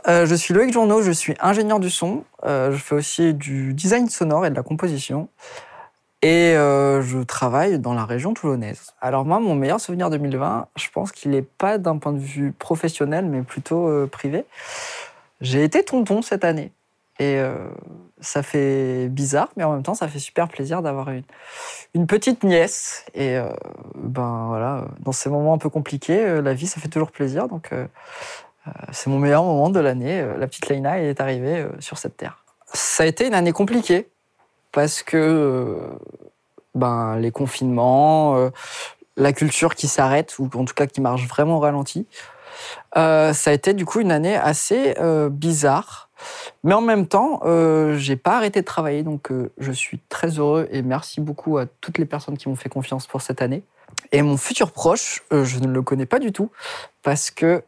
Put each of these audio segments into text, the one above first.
je suis Loïc Journeau, je suis ingénieur du son. Je fais aussi du design sonore et de la composition. Et je travaille dans la région toulonnaise. Alors moi, mon meilleur souvenir 2020, je pense qu'il n'est pas d'un point de vue professionnel, mais plutôt privé. J'ai été tonton cette année. Et ça fait bizarre, mais en même temps, ça fait super plaisir d'avoir une petite nièce. Et voilà, dans ces moments un peu compliqués, la vie, ça fait toujours plaisir. Donc c'est mon meilleur moment de l'année. La petite Leïna est arrivée sur cette terre. Ça a été une année compliquée. Parce que les confinements, la culture qui s'arrête, ou en tout cas qui marche vraiment au ralenti, ça a été du coup une année assez bizarre. Mais en même temps, j'ai pas arrêté de travailler, donc je suis très heureux et merci beaucoup à toutes les personnes qui m'ont fait confiance pour cette année. Et mon futur proche, je ne le connais pas du tout, parce que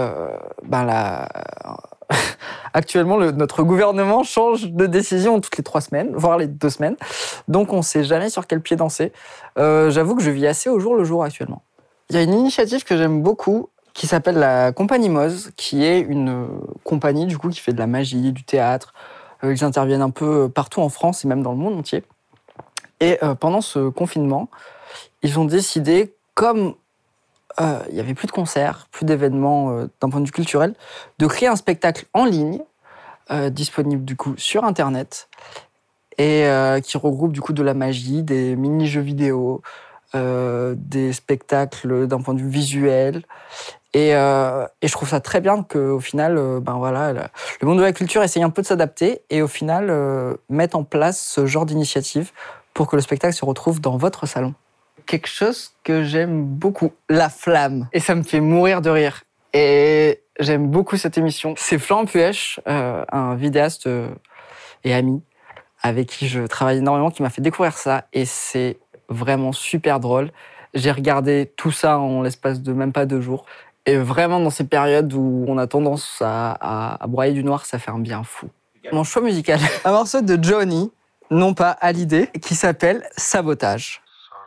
actuellement, notre gouvernement change de décision toutes les 3 semaines, voire les 2 semaines. Donc, on ne sait jamais sur quel pied danser. J'avoue que je vis assez au jour le jour actuellement. Il y a une initiative que j'aime beaucoup qui s'appelle la Compagnie Moz, qui est une compagnie du coup, qui fait de la magie, du théâtre. Ils interviennent un peu partout en France et même dans le monde entier. Et pendant ce confinement, ils ont décidé, comme il n'y avait plus de concerts, plus d'événements d'un point de vue culturel, de créer un spectacle en ligne, disponible du coup sur Internet, et qui regroupe du coup de la magie, des mini-jeux vidéo, des spectacles d'un point de vue visuel. Et je trouve ça très bien qu'au final, le monde de la culture essaye un peu de s'adapter et au final, mettre en place ce genre d'initiative pour que le spectacle se retrouve dans votre salon. Quelque chose que j'aime beaucoup, la flamme. Et ça me fait mourir de rire. Et j'aime beaucoup cette émission. C'est Florent Puech, un vidéaste et ami avec qui je travaille énormément, qui m'a fait découvrir ça. Et c'est vraiment super drôle. J'ai regardé tout ça en l'espace de même pas 2 jours. Et vraiment, dans ces périodes où on a tendance à broyer du noir, ça fait un bien fou. Mon choix musical, un morceau de Johnny, non pas Hallyday, qui s'appelle Sabotage.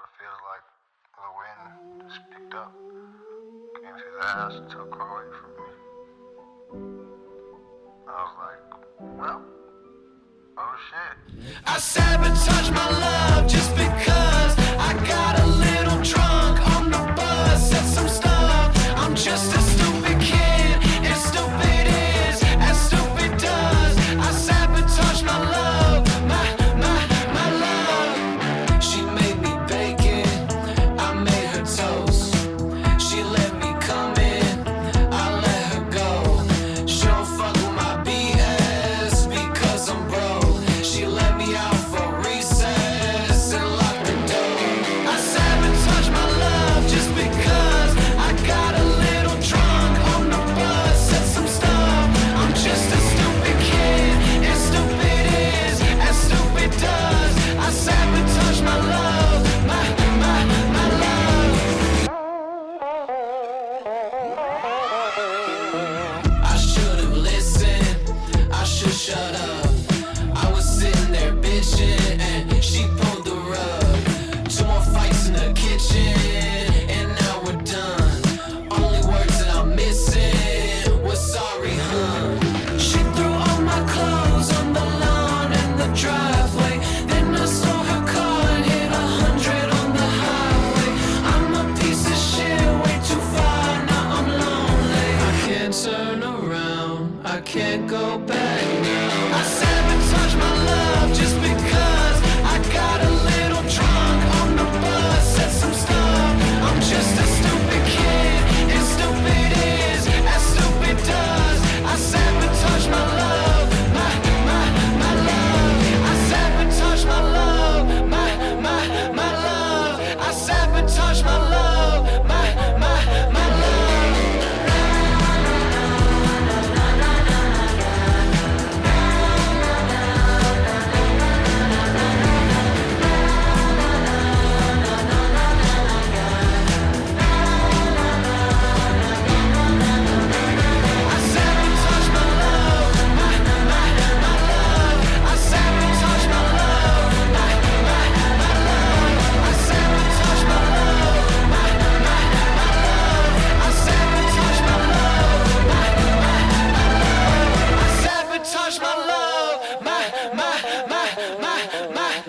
I sabotage my love just because I got a little drunk on the bus. Said some stuff. I'm just a stupid kid, and stupid is as stupid does. I sabotage my love, my love. She made me bacon, I made her toast. She let me come in, I let her go. She don't fuck with my BS because I'm broke. She let me out for recess and locked the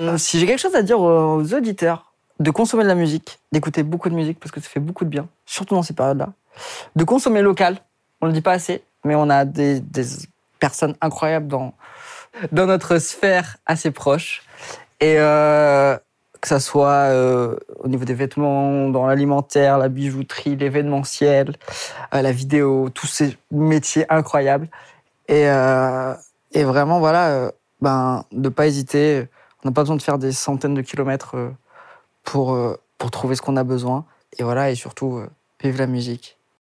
Si j'ai quelque chose à dire aux auditeurs, de consommer de la musique, d'écouter beaucoup de musique parce que ça fait beaucoup de bien, surtout dans ces périodes-là. De consommer local, on ne le dit pas assez, mais on a des personnes incroyables dans notre sphère assez proche. Et que ça soit au niveau des vêtements, dans l'alimentaire, la bijouterie, l'événementiel, la vidéo, tous ces métiers incroyables. Et vraiment, voilà, de pas hésiter. On n'a pas besoin de faire des centaines de kilomètres pour trouver ce qu'on a besoin. Et voilà, et surtout, vive la musique.